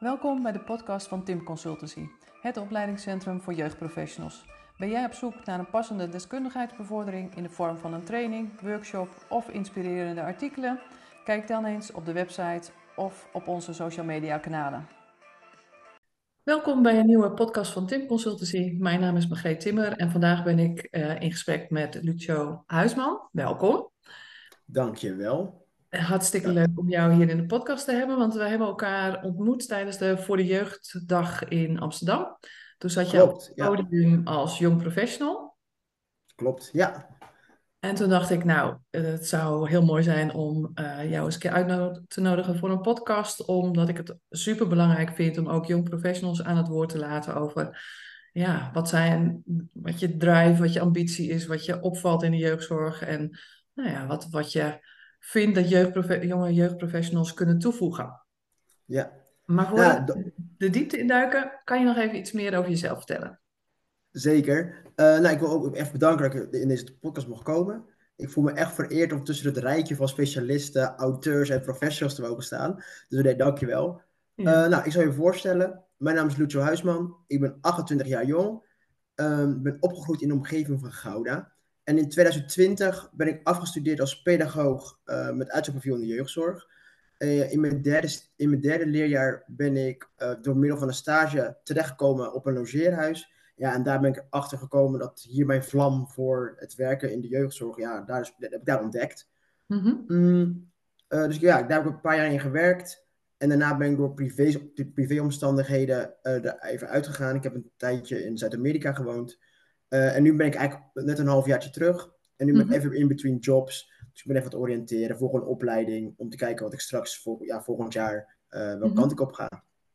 Welkom bij de podcast van Tim Consultancy, het opleidingscentrum voor jeugdprofessionals. Ben jij op zoek naar een passende deskundigheidsbevordering in de vorm van een training, workshop of inspirerende artikelen? Kijk dan eens op de website of op onze social media kanalen. Welkom bij een nieuwe podcast van Tim Consultancy. Mijn naam is Margreet Timmer en vandaag ben ik in gesprek met Lucio Huisman. Welkom. Dank je wel. Hartstikke Ja, leuk om jou hier in de podcast te hebben, want we hebben elkaar ontmoet tijdens de Voor de Jeugddag in Amsterdam. Toen zat je op het klopt. Ja, podium als jong professional. klopt. Ja, En toen dacht ik, nou, het zou heel mooi zijn om jou eens een keer uit te nodigen voor een podcast, omdat ik het super belangrijk vind om ook jong professionals aan het woord te laten over, ja, wat je drive, wat je ambitie is, wat je opvalt in de jeugdzorg en, nou ja, wat je vindt dat jonge jeugdprofessionals kunnen toevoegen. ja. Maar voordat Nou, we de diepte induiken, kan je nog even iets meer over jezelf vertellen? zeker. Nou, ik wil ook even bedanken dat ik in deze podcast mocht komen. Ik voel me echt vereerd om tussen het rijtje van specialisten, auteurs en professionals te mogen staan. Dus nee, dank je wel. Ja. Nou, ik zal je voorstellen. Mijn naam is Lucio Huisman. Ik ben 28 jaar jong. Ben opgegroeid in de omgeving van Gouda. En in 2020 ben ik afgestudeerd als pedagoog met uitzendprofiel in de jeugdzorg. In mijn derde leerjaar ben ik door middel van een stage terechtgekomen op een logeerhuis. Ja, en daar ben ik achter gekomen dat hier mijn vlam voor het werken in de jeugdzorg, ja, dat heb ik daar ontdekt. Mhm. Dus ja, daar heb ik een paar jaar in gewerkt. En daarna ben ik door privéomstandigheden er even uitgegaan. Ik heb een tijdje in Zuid-Amerika gewoond. En nu ben ik eigenlijk net een halfjaartje terug. En nu ben ik Mhm. even in between jobs. Dus ik ben even aan het oriënteren voor een opleiding. Om te kijken wat ik straks volgend jaar welke kant Mhm. ik op ga.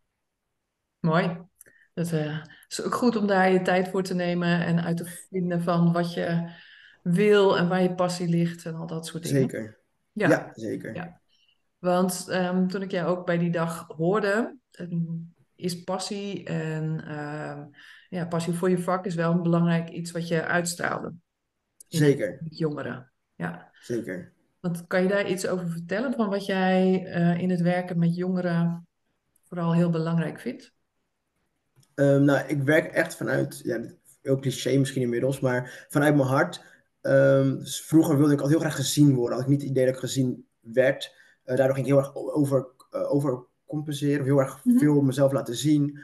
Mooi. Dat is ook goed om daar je tijd voor te nemen en uit te vinden van wat je wil en waar je passie ligt en al dat soort dingen. Zeker. Ja, Ja, zeker. ja. Want toen ik jou ook bij die dag hoorde, is passie en ja, passie voor je vak is wel een belangrijk iets wat je uitstraalde in het Zeker. met jongeren. Ja. Zeker. Want kan je daar iets over vertellen van wat jij in het werken met jongeren vooral heel belangrijk vindt? Nou, ik werk echt vanuit, ja, heel cliché misschien inmiddels, maar vanuit mijn hart. Dus vroeger wilde ik al heel graag gezien worden. Had ik niet het idee dat ik gezien werd. Daardoor ging ik heel erg overcompenseren, of heel erg Mhm. veel mezelf laten zien.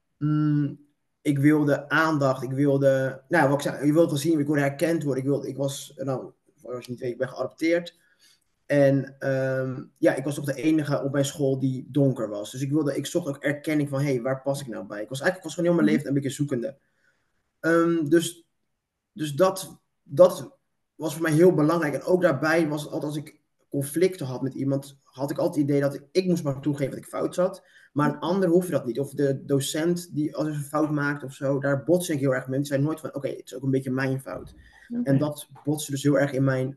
Ik wilde aandacht, ik wilde, nou, wat ik zeg, je wilde gezien, ik wilde herkend worden. Ik was, nou, als je niet weet, ik ben geadopteerd. En ja, ik was toch de enige op mijn school die donker was. Dus ik zocht ook erkenning van, hé, hey, waar pas ik nou bij? Ik was gewoon heel mijn leven een beetje zoekende. Dus dat was voor mij heel belangrijk. En ook daarbij was het altijd als ik conflicten had met iemand, had ik altijd het idee dat ik moest maar toegeven dat ik fout zat. Maar een ander hoef je dat niet. Of de docent die als hij een fout maakt of zo, daar botste ik heel erg mee. Die zei nooit van, oké, het is ook een beetje mijn fout. En Oké. dat botste dus heel erg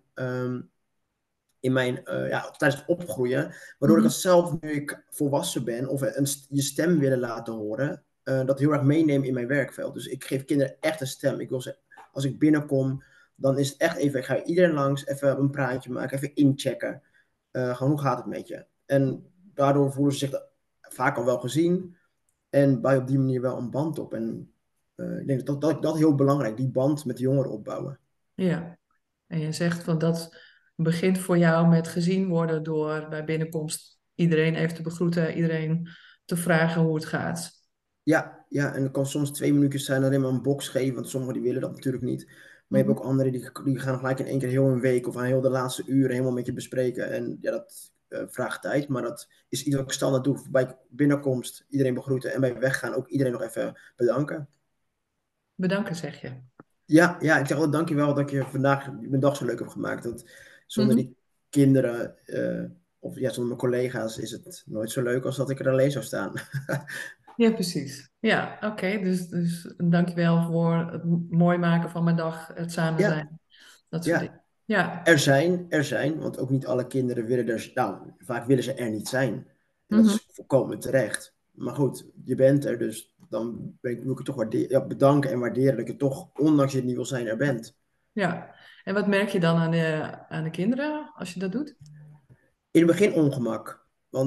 in mijn ja, tijdens het opgroeien. Waardoor ik Mhm. als zelf, nu ik volwassen ben, of je stem willen laten horen, dat heel erg meeneem in mijn werkveld. Dus ik geef kinderen echt een stem. Ik wil ze, als ik binnenkom, dan is het echt even, ik ga iedereen langs, even een praatje maken, even inchecken. Gewoon, hoe gaat het met je? En daardoor voelen ze zich vaak al wel gezien en bouw je op die manier wel een band op. En ik denk dat heel belangrijk, die band met de jongeren opbouwen. Ja, en je zegt van dat begint voor jou met gezien worden door bij binnenkomst iedereen even te begroeten, iedereen te vragen hoe het gaat. Ja, ja, en het kan soms 2 minuutjes zijn, alleen maar een box geven, want sommigen die willen dat natuurlijk niet. Maar je Mhm. hebt ook anderen die gaan gelijk in één keer heel een week of aan heel de laatste uren helemaal met je bespreken. En ja, dat vraagt tijd, maar dat is iets wat ik standaard doe. Bij binnenkomst iedereen begroeten en bij weggaan ook iedereen nog even bedanken. Bedanken, zeg je. Ja, ja, ik zeg wel dankjewel dat je vandaag mijn dag zo leuk hebt gemaakt. Want zonder Mhm. die kinderen, of ja, zonder mijn collega's is het nooit zo leuk als dat ik er alleen zou staan. Ja, precies. Ja, oké. Dus dankjewel voor het mooi maken van mijn dag, het samen Ja, zijn, dat soort dingen. ja. Ja. Er zijn, want ook niet alle kinderen willen er, nou, vaak willen ze er niet zijn. En dat Mhm. is volkomen terecht. Maar goed, je bent er, dus dan wil ik het toch ja, bedanken en waarderen dat je toch, ondanks je het niet wil zijn, er bent. Ja. En wat merk je dan aan de kinderen als je dat doet? In het begin ongemak, want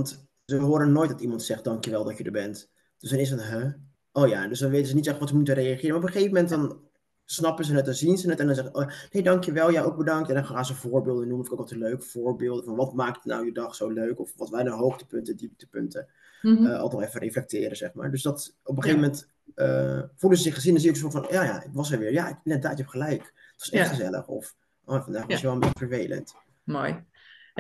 ze horen nooit dat iemand zegt dankjewel dat je er bent. Dus dan is het, huh? Oh ja, dus dan weten ze niet echt wat ze moeten reageren. Maar op een gegeven moment dan snappen ze het, dan zien ze het en dan zeggen oh, nee, dankjewel, ja, ook bedankt. En dan gaan ze voorbeelden noemen, vind ik ook altijd leuk. Voorbeelden van wat maakt nou je dag zo leuk? Of wat waren de hoogtepunten, dieptepunten. Mhm. Altijd nog even reflecteren, zeg maar. Dus dat op een gegeven Ja, moment voelen ze zich gezien. Dan zie ik zo van, ja, ja, ik was er weer. Ja, inderdaad, je hebt gelijk. Het was echt ja, gezellig. Of, oh, vandaag was je ja, wel een beetje vervelend. mooi. En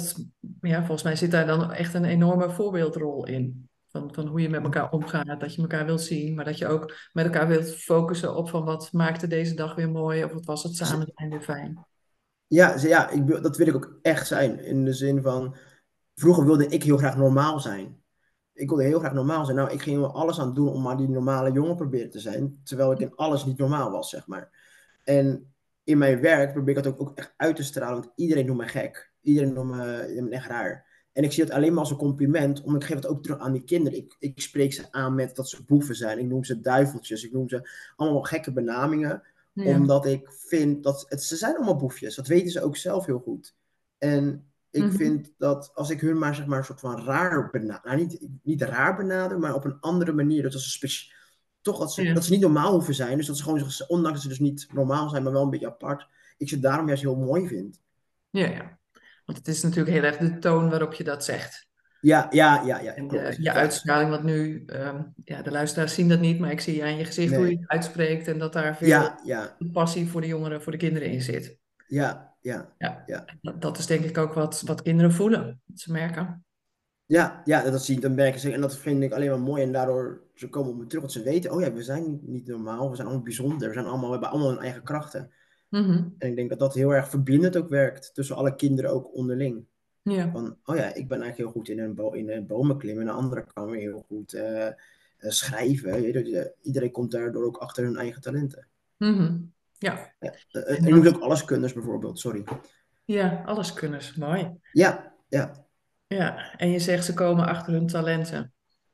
ja, volgens mij zit daar dan echt een enorme voorbeeldrol in. Van hoe je met elkaar omgaat, dat je elkaar wilt zien, maar dat je ook met elkaar wilt focussen op van wat maakte deze dag weer mooi of wat was het samen zijn weer fijn. Ja, ja dat wil ik ook echt zijn. In de zin van, vroeger wilde ik heel graag normaal zijn. Ik wilde heel graag normaal zijn. Nou, ik ging er alles aan doen om maar die normale jongen proberen te zijn. Terwijl ik in alles niet normaal was, zeg maar. En in mijn werk probeer ik dat ook echt uit te stralen. Want iedereen noemt me gek. Iedereen noemt me echt raar. En ik zie het alleen maar als een compliment. Omdat ik geef het ook terug aan die kinderen. Ik spreek ze aan met dat ze boeven zijn. Ik noem ze duiveltjes. Ik noem ze allemaal gekke benamingen. Ja. Omdat ik vind dat ze zijn allemaal boefjes. Dat weten ze ook zelf heel goed. En ik Mhm. vind dat als ik hun maar, zeg maar een soort van raar benader, nou, niet raar benader, maar op een andere manier. Dat ze toch Ja. dat ze niet normaal hoeven zijn. Dus dat ze gewoon, ondanks dat ze dus niet normaal zijn, maar wel een beetje apart. Ik ze daarom juist heel mooi vind. Ja, ja. Want het is natuurlijk heel erg de toon waarop je dat zegt. Ja, ja, ja, ja, En klopt. je Ja, uitstraling, want nu, ja, de luisteraars zien dat niet, maar ik zie aan je gezicht hoe je nee. het uitspreekt en dat daar veel Ja, ja, passie voor de jongeren, voor de kinderen in zit. ja, ja, Ja, ja. dat is denk ik ook wat kinderen voelen, wat ze merken. Ja, ja, dat zie ik, dan merken ze. En dat vind ik alleen maar mooi. En daardoor, ze komen op me terug. Want ze weten, oh ja, we zijn niet normaal. We zijn allemaal bijzonder. We hebben allemaal hun eigen krachten. Mhm. En ik denk dat dat heel erg verbindend ook werkt. Tussen alle kinderen ook onderling. Ja. Van, oh ja, ik ben eigenlijk heel goed in een bomen klimmen. En de andere kan weer heel goed schrijven. Iedereen komt daardoor ook achter hun eigen talenten. Mhm. Ja. Ja. En En je noemt ook alleskunners bijvoorbeeld, sorry. ja, alleskunners, mooi. Ja, ja, Ja, en je zegt ze komen achter hun talenten.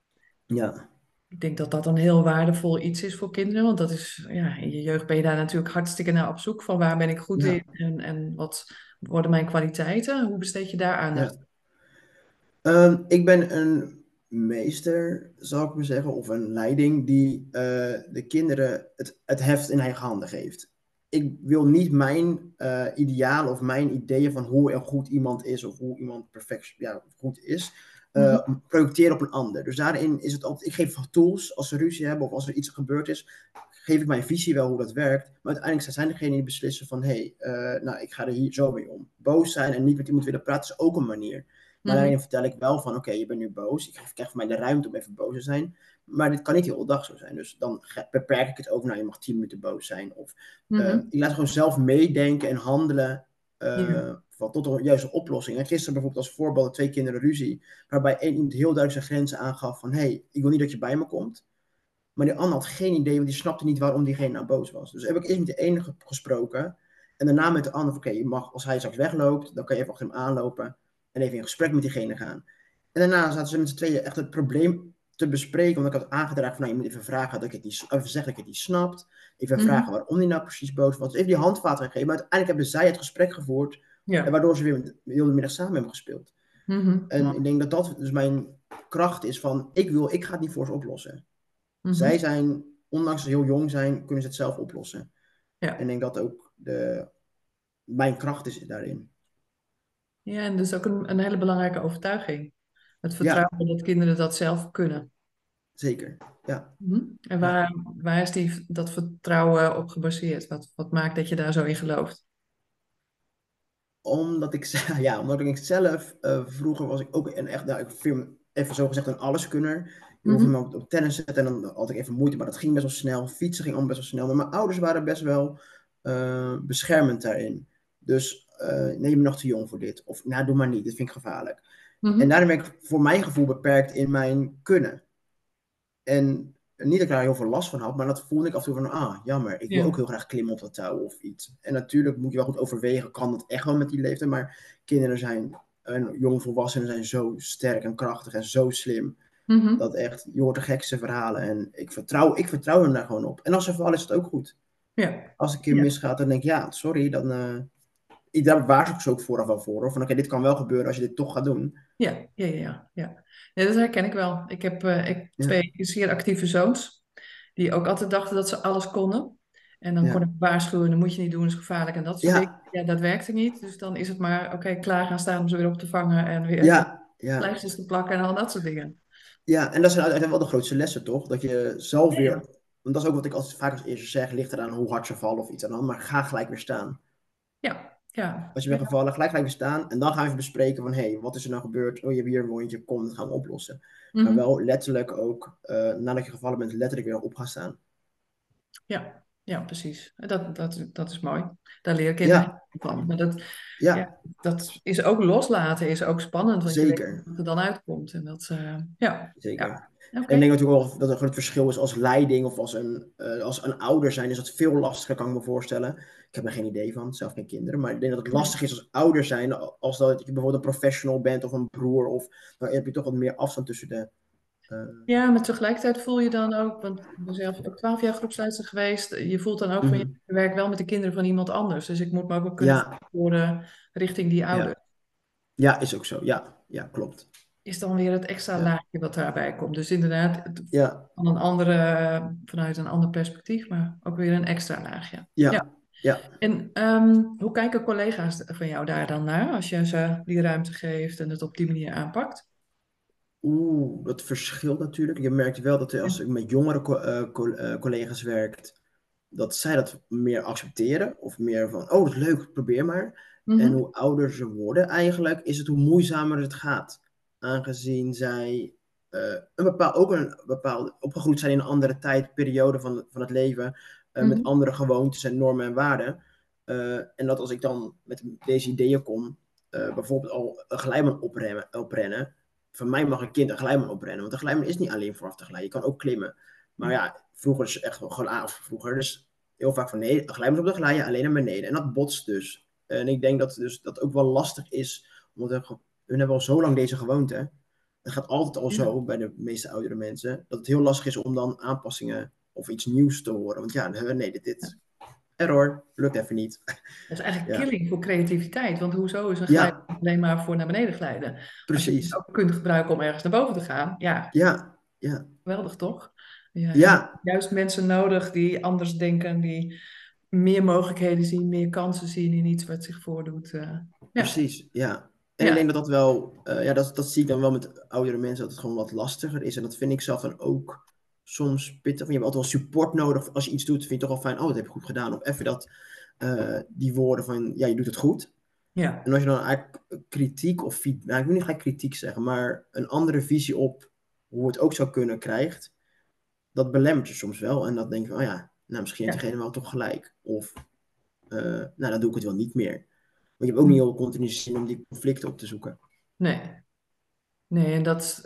ja, Ik denk dat dat een heel waardevol iets is voor kinderen, want dat is, ja, in je jeugd ben je daar natuurlijk hartstikke naar op zoek van waar ben ik goed in ja, en wat worden mijn kwaliteiten? Hoe besteed je daar aandacht? ja. Ik ben een meester, zou ik maar zeggen, of een leiding die de kinderen het heft in eigen handen geeft. Ik wil niet mijn idealen of mijn ideeën van hoe een goed iemand is of hoe iemand perfect goed is, Mhm. projecteren op een ander. Dus daarin is het altijd, ik geef tools als ze ruzie hebben of als er iets gebeurd is, geef ik mijn visie wel hoe dat werkt. Maar uiteindelijk zijn degenen die beslissen van, hé, nou, ik ga er hier zo mee om. Boos zijn en niet met iemand willen praten is ook een manier. Maar Mhm. daarin vertel ik wel van, oké, je bent nu boos. Ik krijg voor mij de ruimte om even boos te zijn. Maar dit kan niet de hele dag zo zijn. Dus dan beperk ik het ook naar, je mag 10 minuten boos zijn. Of Mhm. ik laat gewoon zelf meedenken en handelen Ja. tot een juiste oplossing. En gisteren bijvoorbeeld als voorbeeld 2 kinderen ruzie. Waarbij één iemand heel duidelijk zijn grenzen aangaf van, hey, ik wil niet dat je bij me komt. Maar die ander had geen idee, want die snapte niet waarom diegene nou boos was. Dus heb ik eerst met de ene gesproken. En daarna met de ander, oké, je mag, als hij straks wegloopt, dan kan je even achter hem aanlopen. En even in gesprek met diegene gaan. En daarna zaten ze met z'n tweeën echt het probleem te bespreken. Want ik had aangedragen van, nou, je moet even vragen dat ik het niet, even zeggen dat ik het niet snapt. Even Mhm. vragen waarom hij nou precies boos was. Dus even die handvaten gegeven. Maar uiteindelijk hebben zij het gesprek gevoerd. En Ja. waardoor ze weer heel de middag samen hebben gespeeld. Mhm. En ik denk dat dat dus mijn kracht is van, ik ga het niet voor ze oplossen. Zij Mhm. zijn, ondanks dat ze heel jong zijn, kunnen ze het zelf oplossen. En ik Ja. denk dat ook mijn kracht is daarin. Ja, en dus ook een hele belangrijke overtuiging. Het Ja, vertrouwen dat kinderen dat zelf kunnen. zeker. Ja, Mhm. En ja. waar is dat vertrouwen op gebaseerd? Wat maakt dat je daar zo in gelooft? Omdat ik zelf, vroeger was ik ook een echt, nou, ik vind even zo gezegd een alleskunner. Je hoefde Mhm. me op tennis zetten en dan had ik even moeite, maar dat ging best wel snel. Fietsen ging allemaal best wel snel. Maar mijn ouders waren best wel beschermend daarin. Dus nee, je bent nog te jong voor dit. Of nou, doe maar niet, dit vind ik gevaarlijk. En Mhm. daarin ben ik voor mijn gevoel beperkt in mijn kunnen. En niet dat ik daar heel veel last van had, maar dat voelde ik af en toe van, jammer, ik wil ook Ja. heel graag klimmen op dat touw of iets. En natuurlijk moet je wel goed overwegen, kan dat echt wel met die leeftijd, maar kinderen zijn, en jongvolwassenen zijn zo sterk en krachtig en zo slim, Mhm. dat echt, je hoort de gekste verhalen en ik vertrouw hem daar gewoon op. En als ze vallen is het ook goed. Ja. Als een keer Ja. misgaat, dan denk ik, ja, sorry, dan daar waarschuw ik ze ook vooraf wel voor. Hoor. Van oké, dit kan wel gebeuren als je dit toch gaat doen. Ja. Nee, dat herken ik wel. Ik heb Ja, twee zeer actieve zoons, die ook altijd dachten dat ze alles konden. En dan kon ik ja, waarschuwen, dat moet je niet doen, dat is gevaarlijk en dat soort dingen. ja, Ja, dat werkte niet. Dus dan is het maar, oké, klaar gaan staan om ze weer op te vangen en weer ja, ja. lijstjes te plakken en al dat soort dingen. Ja, en dat zijn uiteindelijk wel de grootste lessen, toch? Dat je zelf weer, Ja, want dat is ook wat ik als, vaak als eerste zeg, ligt eraan hoe hard ze vallen of iets aan de hand, maar ga gelijk weer staan. ja, Als je bent ja. gevallen, gelijk weer staan en dan gaan we even bespreken van, hé, hey, wat is er nou gebeurd? Oh, je hebt hier een wondje, kom, dat gaan we oplossen. Maar Mhm. wel letterlijk ook, nadat je gevallen bent, letterlijk weer op gaan staan. Ja, precies. Dat is mooi. Daar leren kinderen Ja, van. Maar dat, ja, ja, dat is ook loslaten, is ook spannend, want je weet niet zeker. wat er dan uitkomt. En dat, Zeker. oké. En ik denk natuurlijk wel dat er een groot verschil is als leiding of als een ouder zijn, is dat veel lastiger, kan ik me voorstellen. Ik heb er geen idee van, zelf geen kinderen, maar ik denk dat het lastig is als ouder zijn, als dat je bijvoorbeeld een professional bent of een broer, of dan heb je toch wat meer afstand tussen de... eh, Ja, maar tegelijkertijd voel je dan ook, want ik ben zelf ook 12 jaar groepsleidster geweest, je voelt dan ook van, ja, mhm. ik werk wel met de kinderen van iemand anders, dus ik moet me ook wel kunnen Ja, verantwoorden richting die ouders. ja, ja, is ook zo. Ja, ja, klopt. Is dan weer het extra Ja, laagje wat daarbij komt. Dus inderdaad, ja, vanuit een ander perspectief, maar ook weer een extra laagje. Ja. ja, ja. En hoe kijken collega's van jou daar dan naar als je ze die ruimte geeft en het op die manier aanpakt? Oeh, dat verschilt natuurlijk. Je merkt wel dat Ja. als ik met jongere collega's werkt, dat zij dat meer accepteren. Of meer van, oh, dat is leuk, probeer maar. En Mhm, hoe ouder ze worden eigenlijk, is het hoe moeizamer het gaat. Aangezien zij ook een bepaalde, opgegroeid zijn in een andere tijd, periode van het leven. Met mhm, andere gewoontes en normen en waarden. En dat als ik dan met deze ideeën kom, bijvoorbeeld al een glijbaan oprennen. Van mij mag een kind een glijbaan oprennen. Want een glijbaan is niet alleen vooraf te glijden. Je kan ook klimmen. Maar ja, vroeger is het echt gewoon af. Vroeger dus heel vaak van nee, glijbaan op de glijden, alleen naar beneden. En dat botst dus. En ik denk dat dus dat ook wel lastig is. Omdat hun hebben al zo lang deze gewoonte. Het gaat altijd al ja. zo bij de meeste oudere mensen. Dat het heel lastig is om dan aanpassingen of iets nieuws te horen. Want ja, nee, dit error, lukt even niet. Dat is eigenlijk Ja, killing voor creativiteit. Want hoezo is een glijbaan ja, alleen maar voor naar beneden glijden? Als je het precies. ook kunt gebruiken om ergens naar boven te gaan, ja, Ja, ja, geweldig toch? Je hebt ja, juist mensen nodig die anders denken, die meer mogelijkheden zien, meer kansen zien in iets wat zich voordoet. Ja, precies. Ja. En ik ja, denk dat dat wel, ja, dat zie ik dan wel met oudere mensen, dat het gewoon wat lastiger is. En dat vind ik zelf dan ook soms pittig. Want je hebt altijd wel support nodig. Als je iets doet, vind je het toch wel fijn. Oh, dat heb je goed gedaan. Of even die woorden van, ja, je doet het goed. ja. En als je dan eigenlijk kritiek of feedback, nou, ik wil niet gelijk kritiek zeggen, maar een andere visie op hoe het ook zou kunnen krijgt, dat belemmert je soms wel. En dat denk je van, oh ja, nou, misschien heeft Ja. diegene wel toch gelijk. Of, nou, dan doe ik het wel niet meer. Want je hebt ook niet Hm. heel continu zin om die conflicten op te zoeken. Nee, nee, en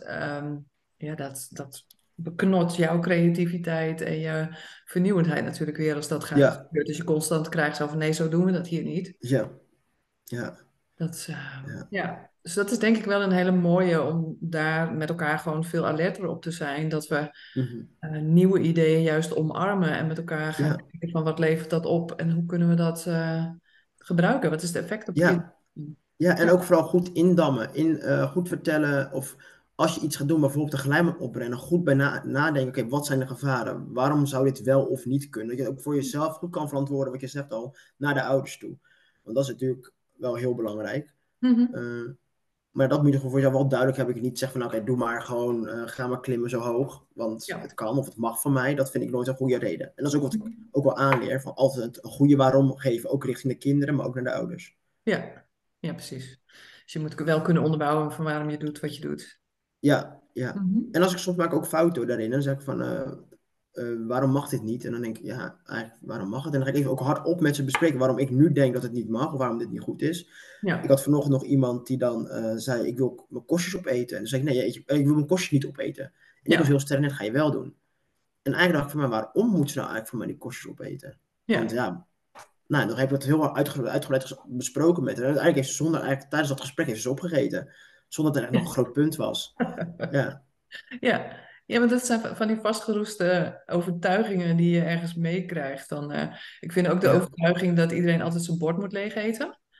dat beknot jouw creativiteit en je vernieuwendheid natuurlijk weer als dat gaat. Ja, Dus je constant krijgt zo van nee, zo doen we dat hier niet. ja, ja, ja. Ja, dus dat is denk ik wel een hele mooie om daar met elkaar gewoon veel alerter op te zijn. Dat we Mhm. nieuwe ideeën juist omarmen en met elkaar gaan Ja, kijken van wat levert dat op en hoe kunnen we dat gebruiken? Wat is het effect op kinderen? ja. Ja, en Ja, ook vooral goed indammen. Goed vertellen of als je iets gaat doen, bijvoorbeeld een glijbaan oprennen, goed bij nadenken, oké, wat zijn de gevaren? Waarom zou dit wel of niet kunnen? Dat je ook voor jezelf goed kan verantwoorden, wat je zegt al, naar de ouders toe. Want dat is natuurlijk wel heel belangrijk. mhm. Eh, maar dat moet je voor jezelf wel duidelijk hebben. Ik niet zeg van, oké, doe maar gewoon, ga maar klimmen zo hoog, want Ja. het kan of het mag van mij. Dat vind ik nooit een goede reden. En dat is ook wat ik ook wel aanleer, van altijd een goede waarom geven, ook richting de kinderen, maar ook naar de ouders. Ja, ja, precies. Dus je moet wel kunnen onderbouwen van waarom je doet wat je doet. Ja, ja. Mhm. En als ik soms maak ik ook fouten daarin. Dan zeg ik van, waarom mag dit niet? En dan denk ik, ja, eigenlijk, waarom mag het? En dan ga ik even ook hardop met ze bespreken waarom ik nu denk dat het niet mag. Of waarom dit niet goed is. Ik Ja, had vanochtend nog iemand die dan zei, ik wil mijn kostjes opeten. En dan zei ik, nee, ik wil mijn kostjes niet opeten. En ik was ja, heel sterk, net ga je wel doen. En eigenlijk dacht ik van, maar waarom moet ze nou eigenlijk van mij die kostjes opeten? Want ja. ja, nou, dan heb ik dat heel uitgebreid besproken met haar. En uiteindelijk heeft ze tijdens dat gesprek heeft ze opgegeten. Zonder dat er echt nog een groot punt was. Ja. Ja. Ja, maar dat zijn van die vastgeroeste overtuigingen die je ergens meekrijgt. Ik vind ook de Ja, overtuiging dat iedereen altijd zijn bord moet leeg eten.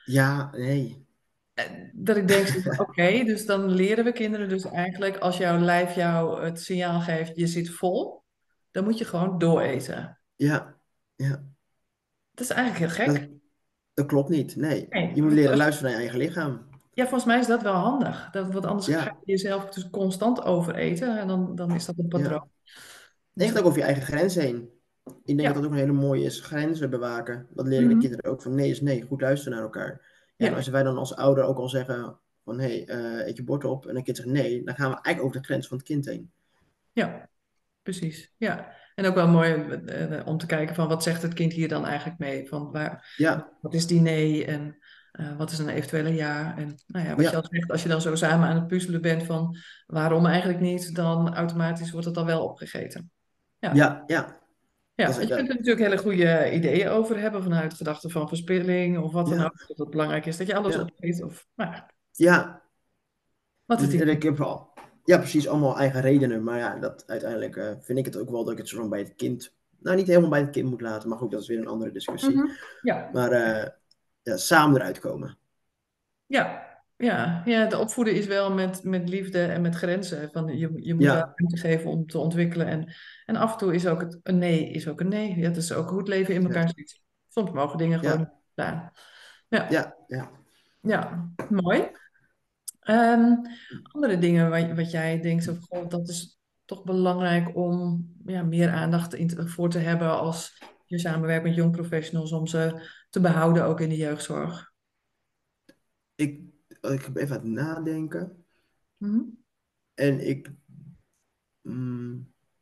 Ja, nee. Dat ik denk, oké, dus dan leren we kinderen dus eigenlijk, als jouw lijf jou het signaal geeft, je zit vol, dan moet je gewoon dooreten. Ja, ja. Dat is eigenlijk heel Dat, gek. dat klopt niet. Nee. Nee, Je moet leren luisteren naar je eigen lichaam. ja, volgens mij is dat wel handig. Want anders ga Ja, je jezelf dus constant overeten en dan is dat een ja. patroon. En je Dus gaat ook over je eigen grens heen. Ik denk dat ja. dat ook een hele mooie is. Grenzen bewaken. Dat leer ik de Mhm. kinderen ook. Van nee is nee. Goed luisteren naar elkaar. Ja, en Ja, als wij dan als ouder ook al zeggen van hé, eet je bord op. En een kind zegt nee. Dan gaan we eigenlijk over de grens van het kind heen. ja, precies. Ja. En ook wel mooi om te kijken van wat zegt het kind hier dan eigenlijk mee? Van Ja, wat is die nee en wat is een eventuele ja? En nou ja, wat je al ja, zegt, als je dan zo samen aan het puzzelen bent van waarom eigenlijk niet, dan automatisch wordt het dan wel opgegeten. Ja. ja, ja. Ja, Dat want is, je kunt er natuurlijk hele goede ideeën over hebben vanuit gedachten van verspilling of wat dan ja, ook. Dat het belangrijk is dat je alles ja, opeet of nou, ja, ja. wat het Dus is. ik heb al, ja, precies, allemaal eigen redenen. Maar ja, dat, uiteindelijk vind ik het ook wel dat ik het zo bij het kind, nou niet helemaal bij het kind moet laten, maar goed, dat is weer een andere discussie. Mhm. Ja. Maar ja, samen eruit komen. Ja, ja, ja, de opvoeden is wel met liefde en met grenzen. Van je moet wel Ja, ruimte geven om te ontwikkelen. En af en toe is ook een nee is ook een nee. Ja, dat is ook hoe het leven in ja, elkaar zit. Soms mogen dingen gewoon niet ja, staan. Ja, ja, ja. ja, mooi. Ehm, andere dingen wat jij denkt, of, goh, dat is toch belangrijk om ja, meer aandacht voor te hebben als je samenwerkt met jong professionals om ze te behouden ook in de jeugdzorg. Ik, ik heb even aan het nadenken. Mhm. En ik, mm,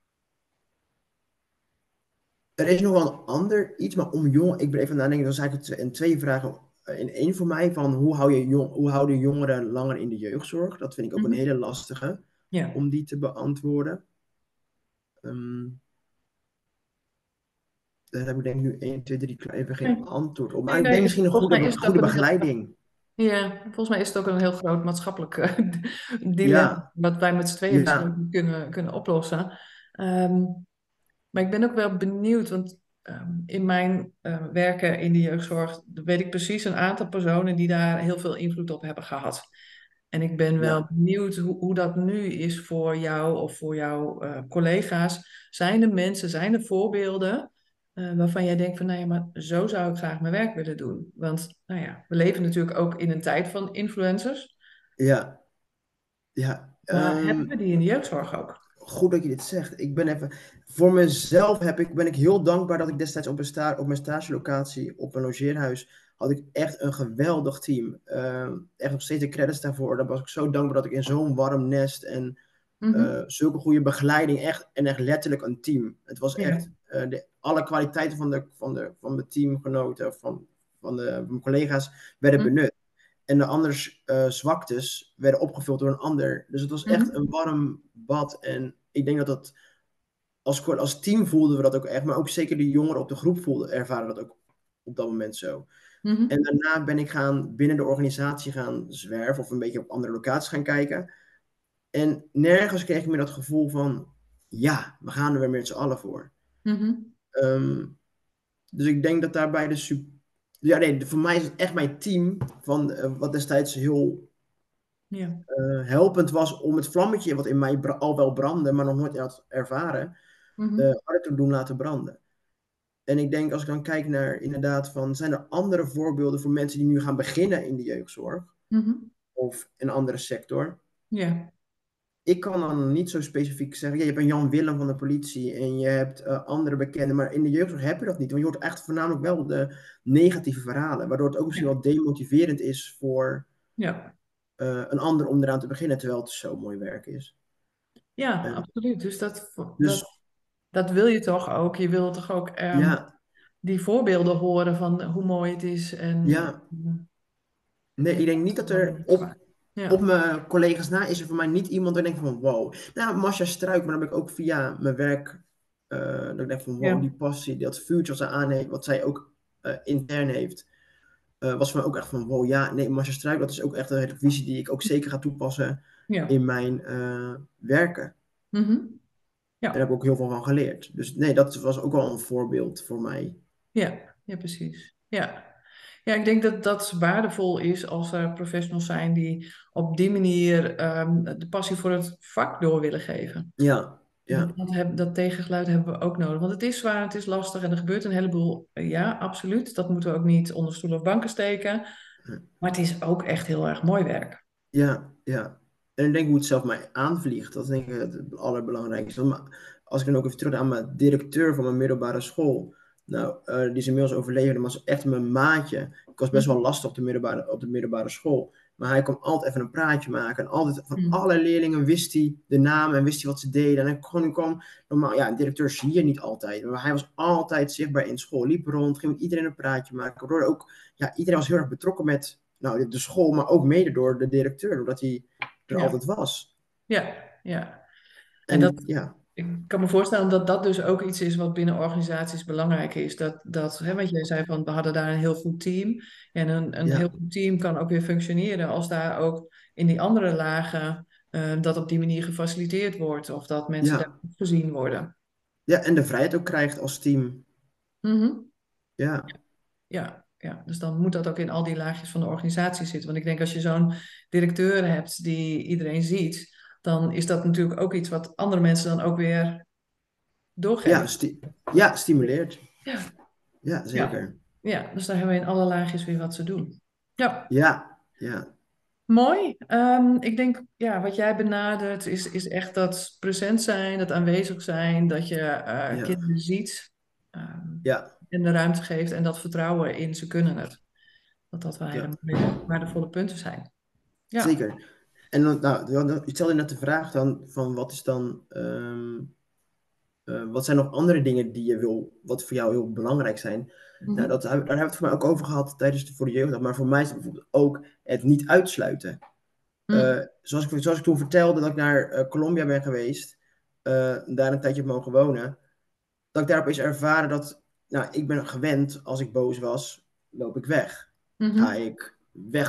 er is nog wel een ander iets, maar om jong, ik ben even aan het nadenken, dan zijn het in twee vragen in één voor mij, van hoe houden jongeren langer in de jeugdzorg? Dat vind ik ook een Mhm. hele lastige, Ja. om die te beantwoorden. Ehm, Daar heb ik denk ik nu 1, 2, 3 even geen Nee. antwoord op. Maar Nee, ik denk nee, misschien een volgens mij is het ook goede een heel, begeleiding. ja, volgens mij is het ook een heel groot maatschappelijk dilemma Ja, wat wij met z'n tweeën misschien ja, niet kunnen oplossen. Ehm, maar ik ben ook wel benieuwd, want in mijn werken in de jeugdzorg weet ik precies een aantal personen die daar heel veel invloed op hebben gehad. En ik ben wel ja, benieuwd hoe dat nu is voor jou of voor jouw collega's. Zijn er mensen, zijn er voorbeelden waarvan jij denkt van, nou ja, maar zo zou ik graag mijn werk willen doen? Want, nou ja, we leven natuurlijk ook in een tijd van influencers, ja, ja. maar hebben we die in de jeugdzorg ook? Goed dat je dit zegt. Ik ben even, voor mezelf ben ik heel dankbaar dat ik destijds op mijn stagelocatie op een logeerhuis had ik echt een geweldig team. Echt nog steeds de credits daarvoor. Daar was ik zo dankbaar dat ik in zo'n warm nest en Mhm. zulke goede begeleiding echt letterlijk een team. Het was Ja. echt alle kwaliteiten van mijn teamgenoten, van mijn collega's werden Mhm. benut. En de anders zwaktes werden opgevuld door een ander. Dus het was echt Mhm. een warm bad. En ik denk dat dat als team voelden we dat ook echt. Maar ook zeker de jongeren op de groep ervaren dat ook op dat moment zo. En Mhm. daarna ben ik binnen de organisatie gaan zwerven. Of een beetje op andere locaties gaan kijken. En nergens kreeg ik meer dat gevoel van, ja, we gaan er weer met z'n allen voor. Mhm. Ehm, dus ik denk dat daarbij ja, nee, voor mij is het echt mijn team van wat destijds heel Ja. helpend was om het vlammetje wat in mij al wel brandde, maar nog nooit had ervaren, Mhm. harder te doen laten branden. En ik denk als ik dan kijk naar inderdaad van, zijn er andere voorbeelden voor mensen die nu gaan beginnen in de jeugdzorg Mhm. of in een andere sector? Ja. Ik kan dan niet zo specifiek zeggen, ja, je hebt een Jan Willem van de politie en je hebt andere bekenden, maar in de jeugdzorg heb je dat niet. Want je hoort echt voornamelijk wel de negatieve verhalen, waardoor het ook misschien Ja. wel demotiverend is voor Ja. een ander om eraan te beginnen, terwijl het zo mooi werk is. Ja, Eh, absoluut. Dus dus dat wil je toch ook? Je wil toch ook ja, die voorbeelden horen van hoe mooi het is en ja, nee, ja, ik denk niet dat is dat wel er heel zwaar. op Ja. mijn collega's na is er voor mij niet iemand dat ik denk van wow. Nou, Masha Struik, maar dan heb ik ook via mijn werk dat ik denk van wow, Ja. die passie, dat vuurtje wat zij aan heeft, wat zij ook intern heeft, was voor mij ook echt van wow, ja, nee, Masha Struik, dat is ook echt een visie die ik ook zeker ga toepassen Ja. in mijn werken. En Mhm. daar heb Ja. ik ook heel veel van geleerd. Dus nee, dat was ook wel een voorbeeld voor mij. Ja. Ja, precies. Ja. Ja, ik denk dat dat waardevol is als er professionals zijn die op die manier de passie voor het vak door willen geven. Ja, Dat, ja, dat tegengeluid hebben we ook nodig. Want het is zwaar, het is lastig en er gebeurt een heleboel. Ja, absoluut. Dat moeten we ook niet onder stoelen of banken steken. Maar het is ook echt heel erg mooi werk. ja, ja. En ik denk hoe het zelf mij aanvliegt, dat is denk ik het allerbelangrijkste. Als ik dan ook even terug aan mijn directeur van mijn middelbare school. Nou, die is inmiddels overleden, maar was echt mijn maatje. Ik was best wel lastig op de middelbare school. Maar hij kon altijd even een praatje maken. En altijd van Mhm. alle leerlingen wist hij de naam en wist hij wat ze deden. En hij kwam normaal, ja, een directeur zie je niet altijd. Maar hij was altijd zichtbaar in school. Liep rond, ging met iedereen een praatje maken. Waardoor ook, ja, iedereen was heel erg betrokken met nou, de school, maar ook mede door de directeur. Doordat hij er Ja, altijd was. ja, ja. En En dat, ja, ik kan me voorstellen dat dat dus ook iets is wat binnen organisaties belangrijk is. Want jij zei van we hadden daar een heel goed team. En een heel ja, goed team kan ook weer functioneren als daar ook in die andere lagen dat op die manier gefaciliteerd wordt. Of dat mensen daar ja. gezien worden. Ja, en de vrijheid ook krijgt als team. Mhm. Ja, Ja, ja, dus dan moet dat ook in al die laagjes van de organisatie zitten. Want ik denk als je zo'n directeur hebt die iedereen ziet, dan is dat natuurlijk ook iets wat andere mensen dan ook weer ja, doorgeven. ja, stimuleert. Ja, Ja, ja, zeker. ja, dus daar hebben we in alle laagjes weer wat te doen. Ja, Ja, ja, mooi. Ik denk, ja, wat jij benadert is echt dat present zijn, dat aanwezig zijn, dat je ja, kinderen ziet ehm, ja, en de ruimte geeft en dat vertrouwen in ze kunnen het. Dat dat wel ja, hele mooie, waardevolle punten zijn. Ja. zeker. En dan, nou, je stelde net de vraag dan van wat is dan, wat zijn nog andere dingen die je wil, wat voor jou heel belangrijk zijn? Nou, Mhm. daar hebben we het voor mij ook over gehad tijdens voor de jeugddag, maar voor mij is het bijvoorbeeld ook het niet uitsluiten. Mm. Zoals ik toen vertelde dat ik naar Colombia ben geweest, daar een tijdje heb mogen wonen, dat ik daarop is ervaren dat, nou, ik ben gewend, als ik boos was, loop ik weg. Ga Mhm. ik weg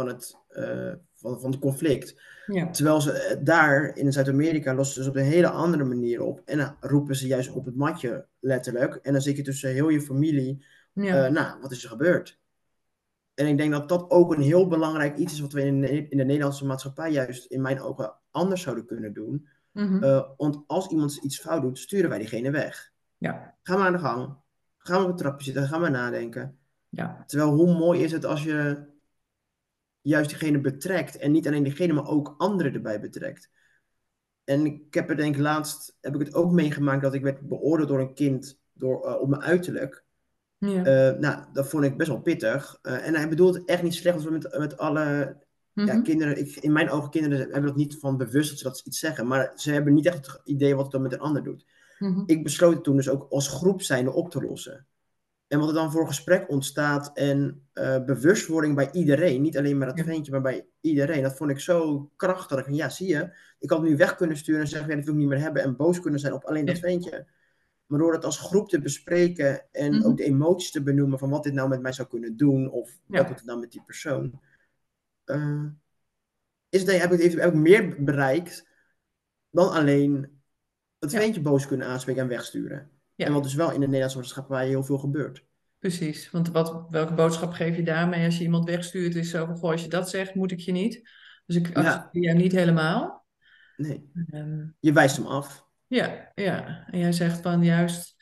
van het conflict. Ja. Terwijl ze daar in Zuid-Amerika lossen ze het op een hele andere manier op. En dan roepen ze juist op het matje, letterlijk. En dan zit je tussen heel je familie. Ja. Nou, wat is er gebeurd? En ik denk dat dat ook een heel belangrijk iets is wat we in de Nederlandse maatschappij juist in mijn ogen anders zouden kunnen doen. Mhm. Want als iemand iets fout doet, sturen wij diegene weg. Ja. Ga maar aan de gang. Ga maar op het trapje zitten. Ga maar nadenken. Ja. Terwijl hoe mooi is het als je juist diegene betrekt. En niet alleen diegene, maar ook anderen erbij betrekt. En ik heb er denk ik laatst, heb ik het ook meegemaakt dat ik werd beoordeeld door een kind op mijn uiterlijk. Ja. Nou, dat vond ik best wel pittig. En hij bedoelt het echt niet slecht, want met alle ja, Mhm. kinderen, in mijn ogen kinderen hebben dat niet van bewust dat ze dat iets zeggen. Maar ze hebben niet echt het idee wat het dan met een ander doet. Mhm. Ik besloot het toen dus ook als groep zijnde op te lossen. En wat er dan voor gesprek ontstaat en bewustwording bij iedereen, niet alleen maar dat Ja. ventje, maar bij iedereen, dat vond ik zo krachtig. Van, ja, zie je, ik had hem nu weg kunnen sturen en zeggen, ja, dat wil ik niet meer hebben en boos kunnen zijn op alleen dat Ja. ventje. Maar door het als groep te bespreken en ook Mhm. de emoties te benoemen van wat dit nou met mij zou kunnen doen of wat doet Ja. het nou met die persoon, uh, heb ik meer bereikt dan alleen het Ja. ventje boos kunnen aanspreken en wegsturen. En wat Ja. dus wel in de Nederlandse maatschappij heel veel gebeurt. Precies. Want welke boodschap geef je daarmee als je iemand wegstuurt? Is zo van, goh, als je dat zegt, moet ik je niet. Dus ik Ja, accepteer jou niet helemaal. nee. Ehm, Je wijst hem af. ja, ja. En jij zegt van juist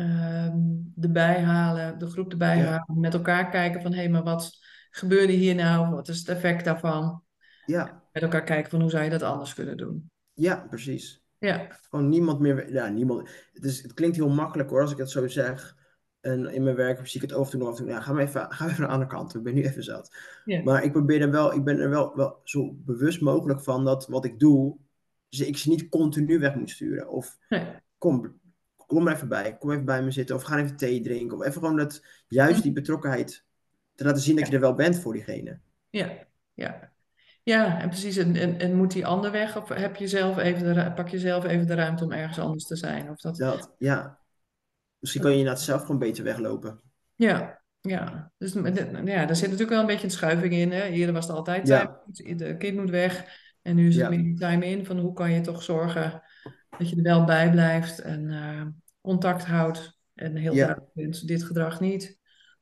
erbij halen, de groep erbij Ja, halen, met elkaar kijken van, hé, maar wat gebeurde hier nou? Wat is het effect daarvan? ja, Met elkaar kijken van, hoe zou je dat anders kunnen doen? ja, precies. Ja, Gewoon niemand meer. Ja, niemand. Het klinkt heel makkelijk hoor, als ik het zo zeg. En in mijn werk zie ik het af en toe. Ja, ga maar even aan de andere kant. Ik ben nu even zat. ja, Maar ik ben er wel zo bewust mogelijk van dat wat ik doe, ik ze niet continu weg moet sturen. Of nee. kom er even bij. Kom even bij me zitten. Of ga even thee drinken. Of even gewoon juist die Mhm. betrokkenheid te laten zien dat je Ja, er wel bent voor diegene. ja, ja. Ja, en precies. En moet die ander weg? Of pak je zelf even de ruimte om ergens anders te zijn? Of dat, Ja. Misschien kan je dat- inderdaad zelf gewoon beter weglopen. ja, ja. Dus ja, daar zit natuurlijk wel een beetje een schuiving in. Hè? Eerder was het altijd time, Ja, de kind moet weg. En nu is het ja, meer die time in. Van hoe kan je toch zorgen dat je er wel bij blijft en contact houdt. En heel ja. duidelijk bent, dit gedrag niet.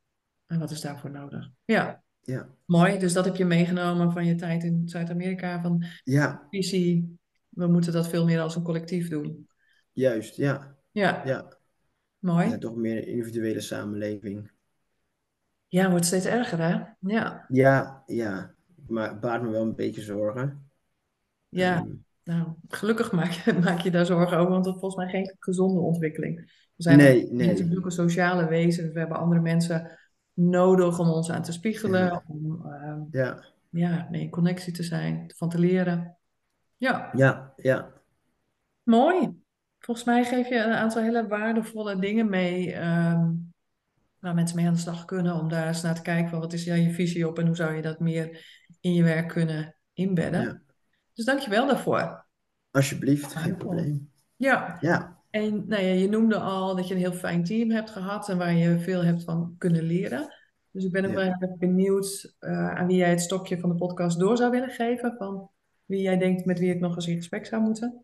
En wat is daarvoor nodig? Ja, Ja, mooi. Dus dat heb je meegenomen van je tijd in Zuid-Amerika. Van ja, visie, we moeten dat veel meer als een collectief doen. juist, ja. Ja, Ja, we zijn mooi. toch meer een individuele samenleving. Ja, wordt steeds erger, hè? Ja, Ja, ja, maar het baart me wel een beetje zorgen. ja. Ehm, Nou, gelukkig maak je daar zorgen over, want dat is volgens mij geen gezonde ontwikkeling. We zijn als nee, mensen nee, zulke sociale wezens. We hebben andere mensen nodig om ons aan te spiegelen, ja, om ja, ja, mee in connectie te zijn, van te leren. Ja, ja, ja, mooi. Volgens mij geef je een aantal hele waardevolle dingen mee, waar mensen mee aan de slag kunnen, om daar eens naar te kijken van wat is je visie op en hoe zou je dat meer in je werk kunnen inbedden. ja. Dus dank je wel daarvoor. Alsjeblieft, geen Waardevol. probleem. Ja, Ja, en nou ja, je noemde al dat je een heel fijn team hebt gehad en waar je veel hebt van kunnen leren. Dus ik ben ook wel ja. heel erg benieuwd aan wie jij het stokje van de podcast door zou willen geven. Van wie jij denkt met wie ik nog eens in gesprek zou moeten.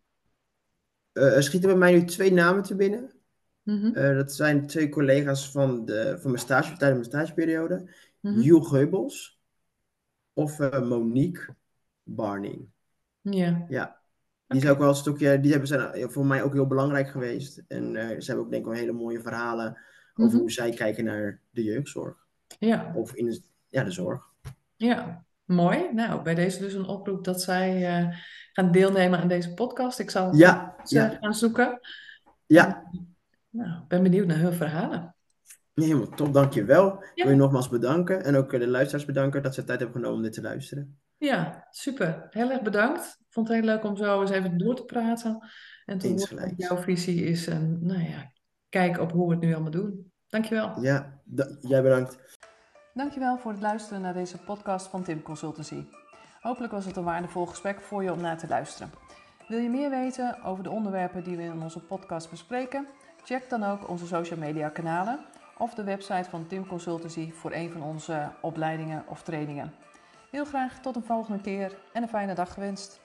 Er schieten bij mij nu twee namen te binnen. Mhm, Dat zijn twee collega's van mijn stage, tijdens mijn stageperiode. mhm. Jules Geubels of Monique Barning. Ja, Ja, die oké. zijn ook wel een stukje, zijn voor mij ook heel belangrijk geweest. En ze hebben ook denk ik wel hele mooie verhalen over hoe Mhm. zij kijken naar de jeugdzorg. Ja, Of in de zorg. ja, mooi. Nou, bij deze dus een oproep dat zij gaan deelnemen aan deze podcast. Ik zal Ja, ze ja, gaan zoeken. En ja. nou, ik ben benieuwd naar hun verhalen. Helemaal top, dankjewel. Ik wil je Ja. nogmaals bedanken. En ook de luisteraars bedanken dat ze tijd hebben genomen om dit te luisteren. Ja, super. Heel erg bedankt. Ik vond het heel leuk om zo eens even door te praten en te horen wat jouw Insgelijks. visie is. En nou ja, kijk op hoe we het nu allemaal doen. Dankjewel. Ja, jij bedankt. Dankjewel voor het luisteren naar deze podcast van Tim Consultancy. Hopelijk was het een waardevol gesprek voor je om naar te luisteren. Wil je meer weten over de onderwerpen die we in onze podcast bespreken? Check dan ook onze social media kanalen of de website van Tim Consultancy voor een van onze opleidingen of trainingen. Heel graag tot een volgende keer en een fijne dag gewenst.